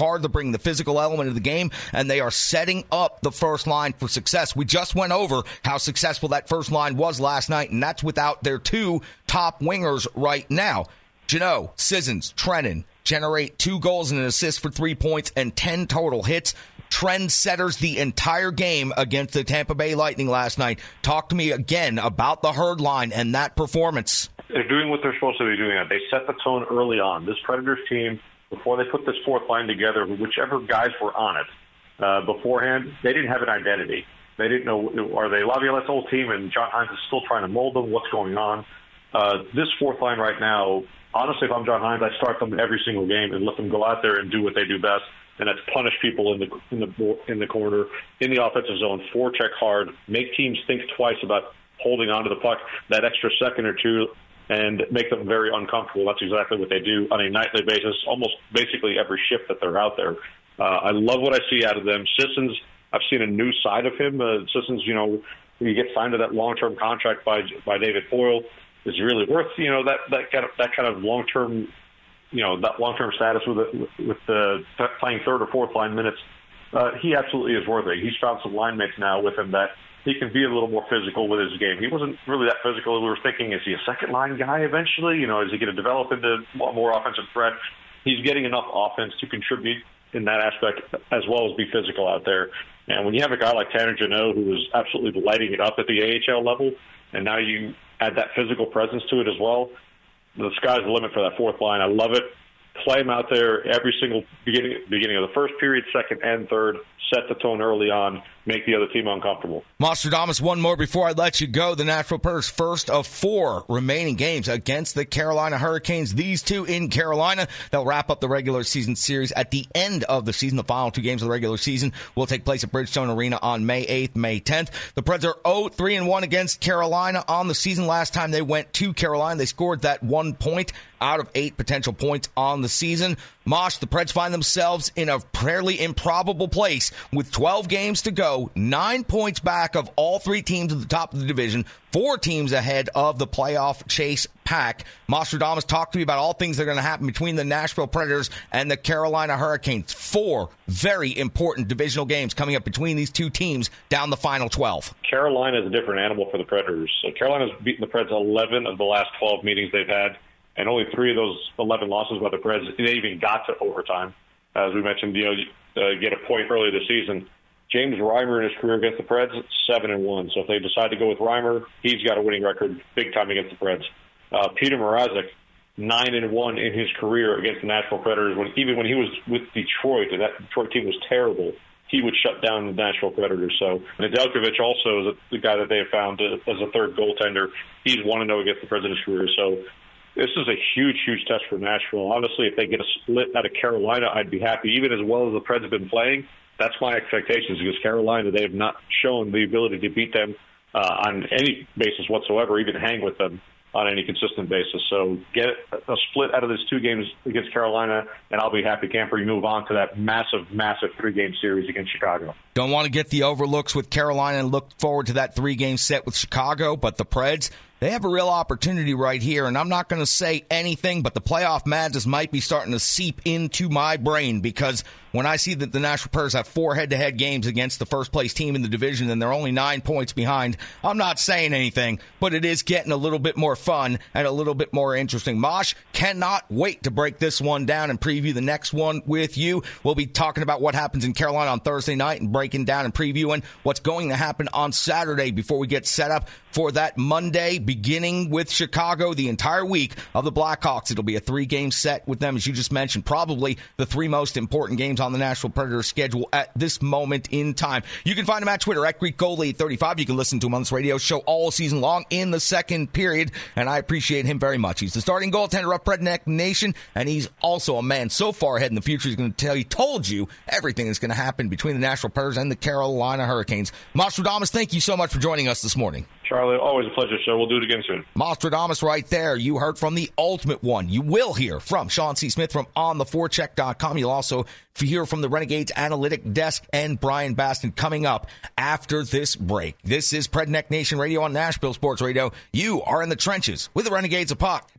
hard. They're bringing the physical element of the game, and they are setting up the first line for success. We just went over how successful that first line was last night, and that's without their two top wingers right now. Jeannot, Sissons, Trenin generate two goals and an assist for three points and ten total hits. Trendsetters the entire game against the Tampa Bay Lightning last night. Talk to me again about the Herd line and that performance. They're doing what they're supposed to be doing. They set the tone early on. This Predators team, before they put this fourth line together, whichever guys were on it uh, beforehand, they didn't have an identity. They didn't know, are they Laviolette's old team and John Hines is still trying to mold them? What's going on? Uh, this fourth line right now, honestly, if I'm John Hines, I start them every single game and let them go out there and do what they do best, and that's punish people in the in the in the corner, in the offensive zone, forecheck hard, make teams think twice about holding onto the puck that extra second or two, and make them very uncomfortable. That's exactly what they do on a nightly basis, almost basically every shift that they're out there. Uh, I love what I see out of them. Sissons, I've seen a new side of him. Uh, Sissons, you know, he gets signed to that long-term contract by by David Poile, is really worth, you know, that that kind of that kind of long-term, you know, that long-term status with it, with the playing third or fourth line minutes. Uh, he absolutely is worth it. He's found some line mates now with him that he can be a little more physical with his game. He wasn't really that physical. We were thinking, is he a second line guy eventually? You know, is he going to develop into more offensive threat? He's getting enough offense to contribute in that aspect as well as be physical out there. And when you have a guy like Tanner Jeannot who is absolutely lighting it up at the A H L level, and now you add that physical presence to it as well, the sky's the limit for that fourth line. I love it. Play him out there every single beginning beginning of the first period, second and third. Set the tone early on. Make the other team uncomfortable. Nostradamus, one more before I let you go. The Nashville Predators' first of four remaining games against the Carolina Hurricanes. These two in Carolina. They'll wrap up the regular season series at the end of the season. The final two games of the regular season will take place at Bridgestone Arena on May eighth, May tenth. The Preds are oh three and one against Carolina on the season. Last time they went to Carolina, they scored that one point out of eight potential points on the season. Mosh, the Preds find themselves in a fairly improbable place with twelve games to go, nine points back of all three teams at the top of the division, four teams ahead of the playoff chase pack. Nostradamus, talk to me about all things that are going to happen between the Nashville Predators and the Carolina Hurricanes. Four very important divisional games coming up between these two teams down the final twelve. Carolina is a different animal for the Predators. So Carolina's beaten the Preds eleven of the last twelve meetings they've had, and only three of those eleven losses by the Preds, they even got to overtime. As we mentioned, you know, uh, get a point early this season. James Reimer in his career against the Preds, seven and one. So if they decide to go with Reimer, he's got a winning record big time against the Preds. Uh, Peter Mrazek, nine and one in his career against the Nashville Predators. When even when he was with Detroit, and that Detroit team was terrible, he would shut down the Nashville Predators. So Nedeljkovic also is the guy that they have found as a third goaltender. He's one and zero against the Preds in his career. So this is a huge, huge test for Nashville. Honestly, if they get a split out of Carolina, I'd be happy. Even as well as the Preds have been playing, that's my expectations, because Carolina, they have not shown the ability to beat them uh, on any basis whatsoever, even hang with them on any consistent basis. So get a split out of these two games against Carolina, and I'll be happy camper. You move on to that massive, massive three-game series against Chicago. Don't want to get the overlooks with Carolina and look forward to that three-game set with Chicago, but the Preds, they have a real opportunity right here, and I'm not going to say anything, but the playoff madness might be starting to seep into my brain, because when I see that the Nashville Predators have four head-to-head games against the first-place team in the division and they're only nine points behind, I'm not saying anything, but it is getting a little bit more fun and a little bit more interesting. Mosh, cannot wait to break this one down and preview the next one with you. We'll be talking about what happens in Carolina on Thursday night and breaking down and previewing what's going to happen on Saturday before we get set up for that Monday, beginning with Chicago, the entire week of the Blackhawks. It'll be a three-game set with them, as you just mentioned, probably the three most important games on the Nashville Predators schedule at this moment in time. You can find him at Twitter at Greek Goalie thirty-five. You can listen to him on this radio show all season long in the second period, and I appreciate him very much. He's the starting goaltender of Redneck Nation, and he's also a man so far ahead in the future. He's going to tell you, told you, everything that's going to happen between the Nashville Predators and the Carolina Hurricanes. Nostradamus, thank you so much for joining us this morning. Charlie, always a pleasure, sir. We'll do it again soon. Nostradamus right there. You heard from the ultimate one. You will hear from Sean C. Smith from on the forecheck dot com. You'll also hear from the Renegades Analytic Desk and Brian Baston coming up after this break. This is Redneck Nation Radio on Nashville Sports Radio. You are in the trenches with the Renegades of Puck.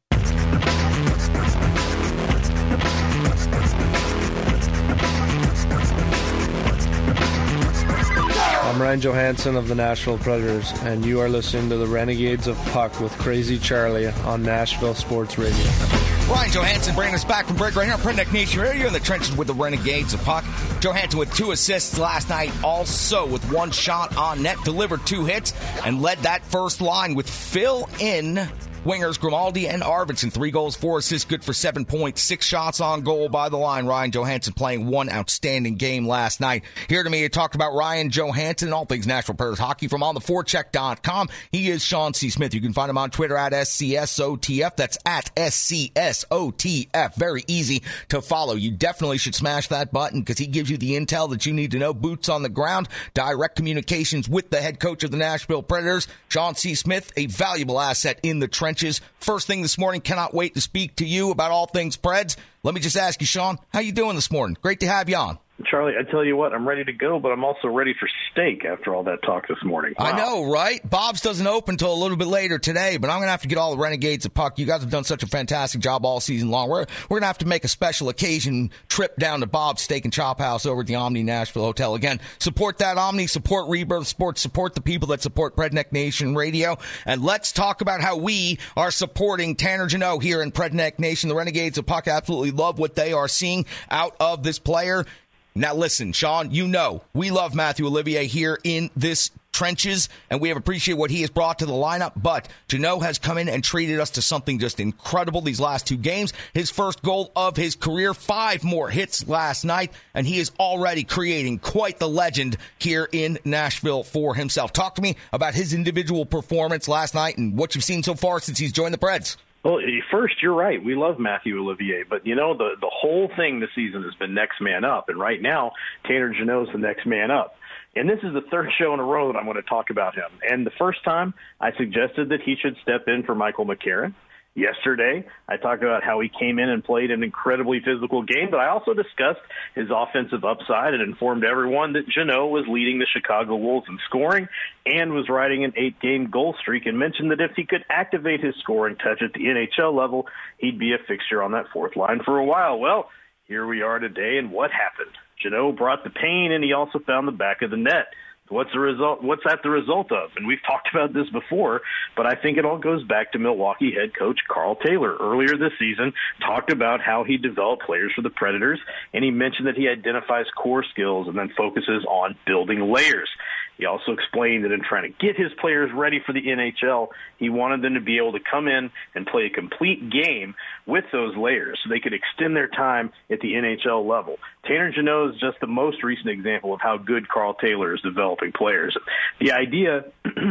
I'm Ryan Johansson of the Nashville Predators, and you are listening to the Renegades of Puck with Crazy Charlie on Nashville Sports Radio. Ryan Johansson bringing us back from break right here on Redneck Nation Radio in the trenches with the Renegades of Puck. Johansson with two assists last night, also with one shot on net, delivered two hits, and led that first line with fill-in wingers Grimaldi and Arvidsson. Three goals, four assists, good for seven points. Six shots on goal by the line. Ryan Johansson playing one outstanding game last night. Here to me to talk about Ryan Johansson and all things Nashville Predators hockey from on the forecheck dot com. He is Sean C. Smith. You can find him on Twitter at S C S O T F. That's at S C S O T F. Very easy to follow. You definitely should smash that button because he gives you the intel that you need to know. Boots on the ground, direct communications with the head coach of the Nashville Predators, Sean C. Smith, a valuable asset in the trenches. First thing this morning, cannot wait to speak to you about all things Preds. Let me just ask you, Sean, how you doing this morning? Great to have you on. Charlie, I tell you what, I'm ready to go, but I'm also ready for steak after all that talk this morning. Wow. I know, right? Bob's doesn't open until a little bit later today, but I'm going to have to get all the Renegades of Puck. You guys have done such a fantastic job all season long. We're we're going to have to make a special occasion trip down to Bob's Steak and Chop House over at the Omni Nashville Hotel. Again, support that Omni, support Rebirth Sports, support the people that support Redneck Nation Radio, and let's talk about how we are supporting Tanner Jeannot here in Redneck Nation. The Renegades of Puck absolutely love what they are seeing out of this player. Now listen, Sean, you know we love Matthew Olivier here in this trenches, and we have appreciated what he has brought to the lineup, but Jeannot has come in and treated us to something just incredible these last two games. His first goal of his career, five more hits last night, and he is already creating quite the legend here in Nashville for himself. Talk to me about his individual performance last night and what you've seen so far since he's joined the Preds. Well, first, you're right. We love Matthew Olivier, but, you know, the, the whole thing this season has been next man up, and right now, Tanner Jeannot's the next man up. And this is the third show in a row that I'm going to talk about him. And the first time, I suggested that he should step in for Michael McCarron. Yesterday, I talked about how he came in and played an incredibly physical game, but I also discussed his offensive upside and informed everyone that Jeannot was leading the Chicago Wolves in scoring and was riding an eight-game goal streak, and mentioned that if he could activate his scoring touch at the N H L level, he'd be a fixture on that fourth line for a while. Well, here we are today, and what happened? Jeannot brought the pain, and he also found the back of the net. What's the result? What's that the result of? And we've talked about this before, but I think it all goes back to Milwaukee head coach Carl Taylor. Earlier this season, talked about how he developed players for the Predators, and he mentioned that he identifies core skills and then focuses on building layers. He also explained that in trying to get his players ready for the N H L, he wanted them to be able to come in and play a complete game with those layers so they could extend their time at the N H L level. Tanner Jeannot is just the most recent example of how good Carl Taylor is developing players. The idea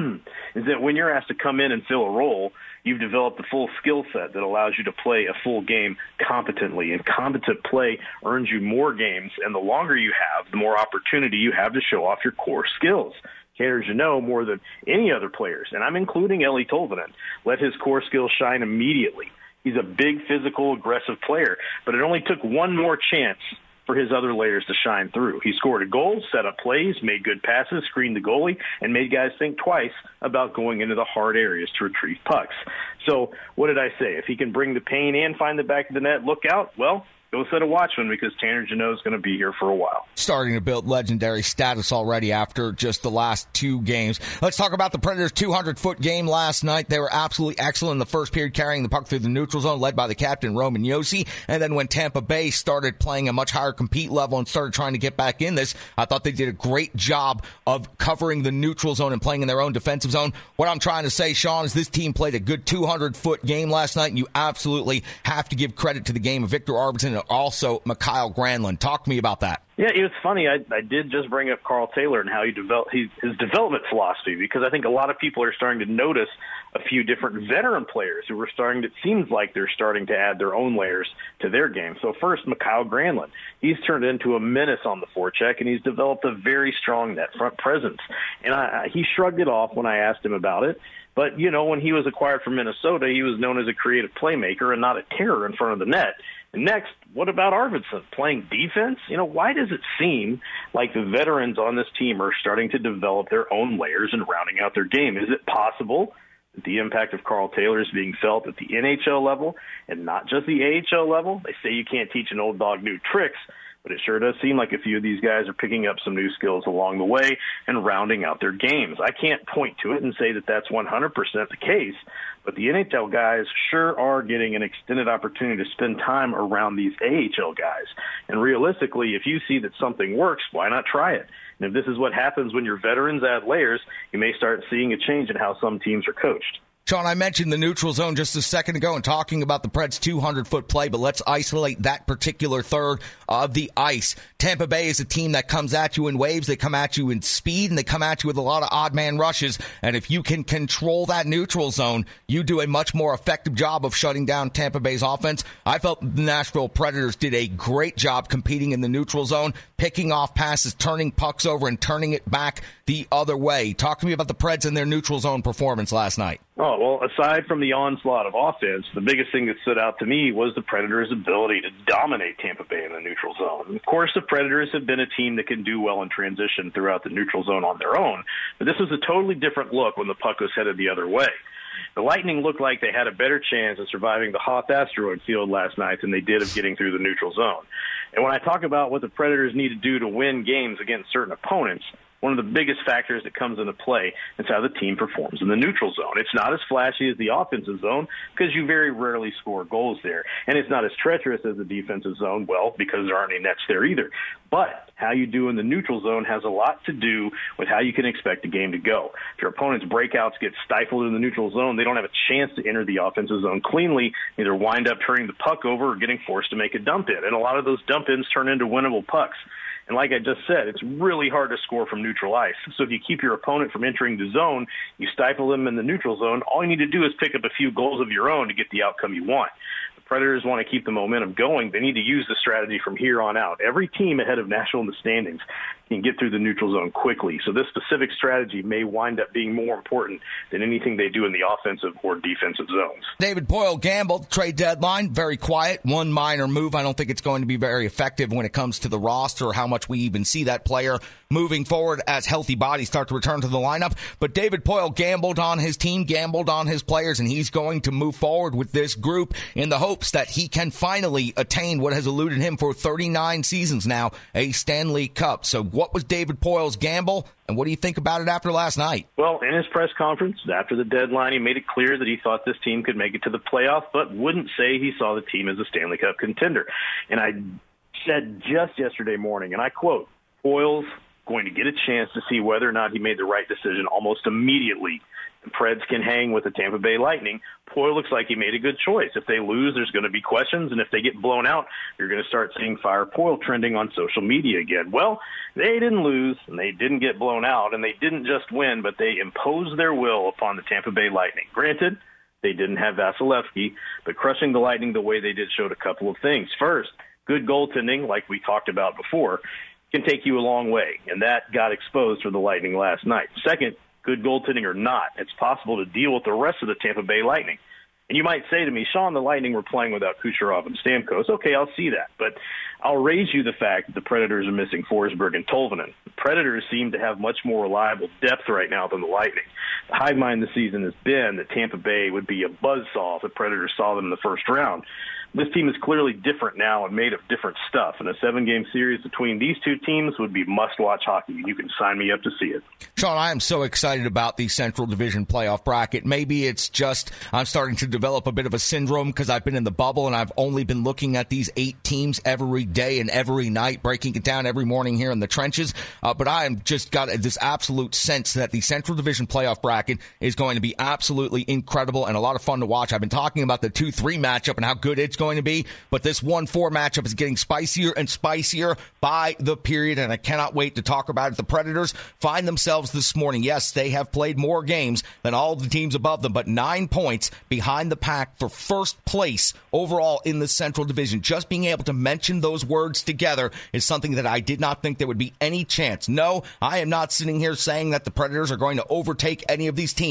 is that when you're asked to come in and fill a role, you've developed a full skill set that allows you to play a full game competently, and competent play earns you more games, and the longer you have, the more opportunity you have to show off your core skills. Tanner Jeannot, more than any other players, and I'm including Eeli Tolvanen, let his core skills shine immediately. He's a big, physical, aggressive player, but it only took one more chance for his other layers to shine through. He scored a goal, set up plays, made good passes, screened the goalie, and made guys think twice about going into the hard areas to retrieve pucks. So what did I say? If he can bring the pain and find the back of the net, look out. Well, go set a watchman, because Tanner Jeannot is going to be here for a while. Starting to build legendary status already after just the last two games. Let's talk about the Predators' two hundred foot game last night. They were absolutely excellent in the first period, carrying the puck through the neutral zone, led by the captain, Roman Josi. And then when Tampa Bay started playing a much higher compete level and started trying to get back in this, I thought they did a great job of covering the neutral zone and playing in their own defensive zone. What I'm trying to say, Sean, is this team played a good two hundred foot game last night, and you absolutely have to give credit to the game of Victor Arvidsson and also Mikael Granlund. Talk to me about that. Yeah, it was funny. I, I did just bring up Carl Taylor and how he developed his, his development philosophy, because I think a lot of people are starting to notice a few different veteran players who are starting to, it seems like they're starting to add their own layers to their game. So first, Mikael Granlund. He's turned into a menace on the forecheck, and he's developed a very strong net front presence. And I, he shrugged it off when I asked him about it. But, you know, when he was acquired from Minnesota, he was known as a creative playmaker and not a terror in front of the net. And next, what about Arvidsson playing defense? You know, why does it seem like the veterans on this team are starting to develop their own layers and rounding out their game? Is it possible that the impact of Carl Taylor is being felt at the N H L level and not just the A H L level? They say you can't teach an old dog new tricks, but it sure does seem like a few of these guys are picking up some new skills along the way and rounding out their games. I can't point to it and say that that's one hundred percent the case, but the N H L guys sure are getting an extended opportunity to spend time around these A H L guys. And realistically, if you see that something works, why not try it? And if this is what happens when your veterans add layers, you may start seeing a change in how some teams are coached. Sean, I mentioned the neutral zone just a second ago and talking about the Preds' two hundred foot play, but let's isolate that particular third of the ice. Tampa Bay is a team that comes at you in waves. They come at you in speed, and they come at you with a lot of odd man rushes. And if you can control that neutral zone, you do a much more effective job of shutting down Tampa Bay's offense. I felt the Nashville Predators did a great job competing in the neutral zone, picking off passes, turning pucks over, and turning it back the other way. Talk to me about the Preds and their neutral zone performance last night. Oh, well, aside from the onslaught of offense, the biggest thing that stood out to me was the Predators' ability to dominate Tampa Bay in the neutral zone. Of course, the Predators have been a team that can do well in transition throughout the neutral zone on their own, but this was a totally different look when the puck was headed the other way. The Lightning looked like they had a better chance of surviving the Hoth asteroid field last night than they did of getting through the neutral zone. And when I talk about what the Predators need to do to win games against certain opponents, one of the biggest factors that comes into play is how the team performs in the neutral zone. It's not as flashy as the offensive zone because you very rarely score goals there. And it's not as treacherous as the defensive zone, well, because there aren't any nets there either. But how you do in the neutral zone has a lot to do with how you can expect a game to go. If your opponent's breakouts get stifled in the neutral zone, they don't have a chance to enter the offensive zone cleanly, either wind up turning the puck over or getting forced to make a dump in. And a lot of those dump-ins turn into winnable pucks. And like I just said, it's really hard to score from neutral ice. So if you keep your opponent from entering the zone, you stifle them in the neutral zone, all you need to do is pick up a few goals of your own to get the outcome you want. The Predators want to keep the momentum going. They need to use the strategy from here on out. Every team ahead of Nashville in the standings can get through the neutral zone quickly. So this specific strategy may wind up being more important than anything they do in the offensive or defensive zones. David Poile gambled, trade deadline, very quiet, one minor move. I don't think it's going to be very effective when it comes to the roster or how much we even see that player moving forward as healthy bodies start to return to the lineup. But David Poile gambled on his team, gambled on his players, and he's going to move forward with this group in the hopes that he can finally attain what has eluded him for thirty-nine seasons now, a Stanley Cup. So what was David Poile's gamble, and what do you think about it after last night? Well, in his press conference after the deadline, he made it clear that he thought this team could make it to the playoffs, but wouldn't say he saw the team as a Stanley Cup contender. And I said just yesterday morning, and I quote, Poile's going to get a chance to see whether or not he made the right decision almost immediately. The Preds can hang with the Tampa Bay Lightning. Poile looks like he made a good choice. If they lose, there's going to be questions, and if they get blown out, you're going to start seeing Fire Poile trending on social media again. Well, they didn't lose, and they didn't get blown out, and they didn't just win, but they imposed their will upon the Tampa Bay Lightning. Granted, they didn't have Vasilevsky, but crushing the Lightning the way they did showed a couple of things. First, good goaltending, like we talked about before, can take you a long way, and that got exposed for the Lightning last night. Second, good goaltending or not, it's possible to deal with the rest of the Tampa Bay Lightning. And you might say to me, Sean, the Lightning were playing without Kucherov and Stamkos. Okay, I'll see that. But I'll raise you the fact that the Predators are missing Forsberg and Tolvanen. The Predators seem to have much more reliable depth right now than the Lightning. The hive mind this season has been that Tampa Bay would be a buzzsaw if the Predators saw them in the first round. This team is clearly different now and made of different stuff, and a seven-game series between these two teams would be must-watch hockey, and you can sign me up to see it. Sean, I am so excited about the Central Division playoff bracket. Maybe it's just I'm starting to develop a bit of a syndrome because I've been in the bubble, and I've only been looking at these eight teams every day and every night, breaking it down every morning here in the trenches. Uh, but I am just got this absolute sense that the Central Division playoff bracket is going to be absolutely incredible and a lot of fun to watch. I've been talking about the two three matchup and how good it's going to be, but this one four matchup is getting spicier and spicier by the period, and I cannot wait to talk about it. The Predators find themselves this morning. Yes, they have played more games than all the teams above them, but nine points behind the pack for first place overall in the Central Division. Just being able to mention those words together is something that I did not think there would be any chance. No, I am not sitting here saying that the Predators are going to overtake any of these teams,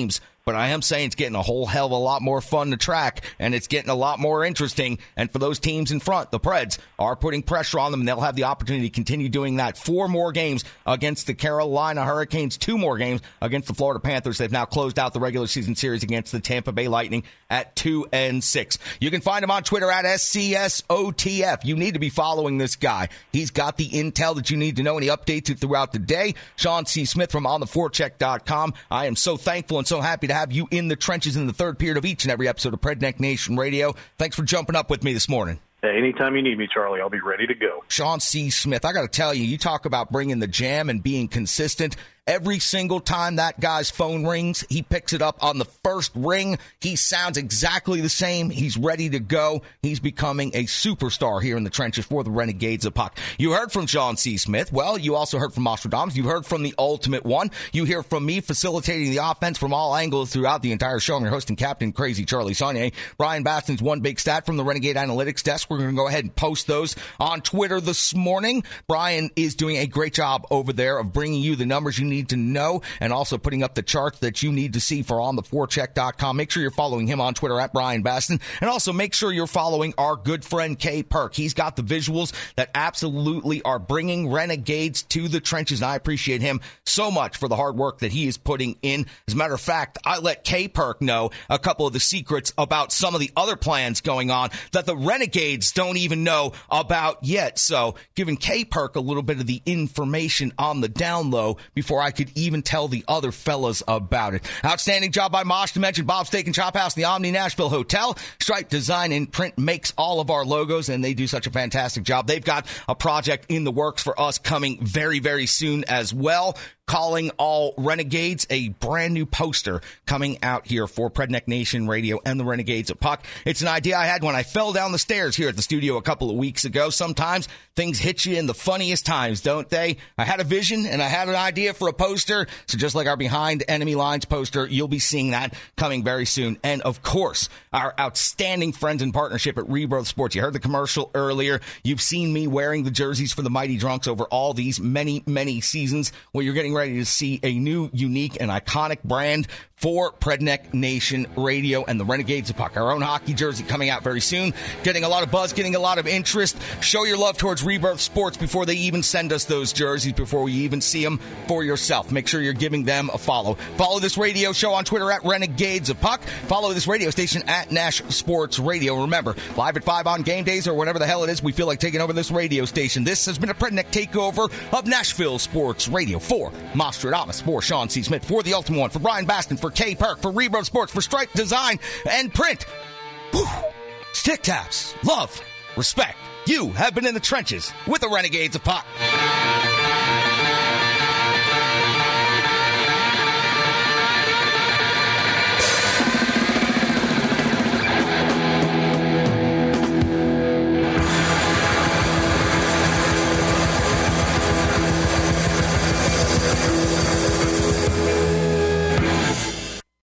but I am saying it's getting a whole hell of a lot more fun to track, and it's getting a lot more interesting. And for those teams in front, the Preds are putting pressure on them, and they'll have the opportunity to continue doing that. Four more games against the Carolina Hurricanes, two more games against the Florida Panthers. They've now closed out the regular season series against the Tampa Bay Lightning at two and six. You can find him on Twitter at S C S O T F. You need to be following this guy. He's got the intel that you need to know, and he updates it throughout the day. Sean C. Smith from on the forecheck dot com. I am so thankful and so happy to have you in the trenches in the third period of each and every episode of Predneck Nation Radio. Thanks for jumping up with me this morning. Hey, anytime you need me, Charlie, I'll be ready to go. Sean C. Smith, I got to tell you, you talk about bringing the jam and being consistent. Every single time that guy's phone rings, he picks it up on the first ring. He sounds exactly the same. He's ready to go. He's becoming a superstar here in the trenches for the Renegades of Puck. You heard from Sean C. Smith. Well, you also heard from Nostradamus. You heard from the Ultimate One. You hear from me facilitating the offense from all angles throughout the entire show. I'm your host and captain, Crazy Charlie Saunier. Brian Baston's one big stat from the Renegade Analytics desk. We're going to go ahead and post those on Twitter this morning. Brian is doing a great job over there of bringing you the numbers you need to know, and also putting up the charts that you need to see for on the forecheck dot com. Make sure you're following him on Twitter at Brian Baston, and also make sure you're following our good friend Kay Perk. He's got the visuals that absolutely are bringing Renegades to the trenches, and I appreciate him so much for the hard work that he is putting in. As a matter of fact, I let Kay Perk know a couple of the secrets about some of the other plans going on that the Renegades don't even know about yet. So giving Kay Perk a little bit of the information on the down low before I could even tell the other fellas about it. Outstanding job by Mosh to mention Bob's Steak and Chop House, the Omni Nashville Hotel. Stripe Design and Print makes all of our logos, and they do such a fantastic job. They've got a project in the works for us coming very, very soon as well. Calling all Renegades, a brand new poster coming out here for Predneck Nation Radio and the Renegades of Puck. It's an idea I had when I fell down the stairs here at the studio a couple of weeks ago. Sometimes things hit you in the funniest times, don't they? I had a vision and I had an idea for a poster. So just like our Behind Enemy Lines poster, you'll be seeing that coming very soon. And of course, our outstanding friends and partnership at Rebirth Sports. You heard the commercial earlier. You've seen me wearing the jerseys for the Mighty Drunks over all these many, many seasons. Well, you're getting ready to see a new, unique, and iconic brand for Predneck Nation Radio and the Renegades of Puck. Our own hockey jersey coming out very soon. Getting a lot of buzz, getting a lot of interest. Show your love towards Rebirth Sports before they even send us those jerseys, before we even see them for yourself. Make sure you're giving them a follow. Follow this radio show on Twitter at Renegades of Puck. Follow this radio station at Nash Sports Radio. Remember, live at five on game days or whenever the hell it is we feel like taking over this radio station. This has been a Predneck takeover of Nashville Sports Radio. For Nostradamus, for Sean C. Smith, for the Ultimate One, for Brian Baston, for Kay Perk, for Rebirth Sports, for Stripe Design and Print. Whew. Stick taps, love, respect. You have been in the trenches with the Renegades of Puck.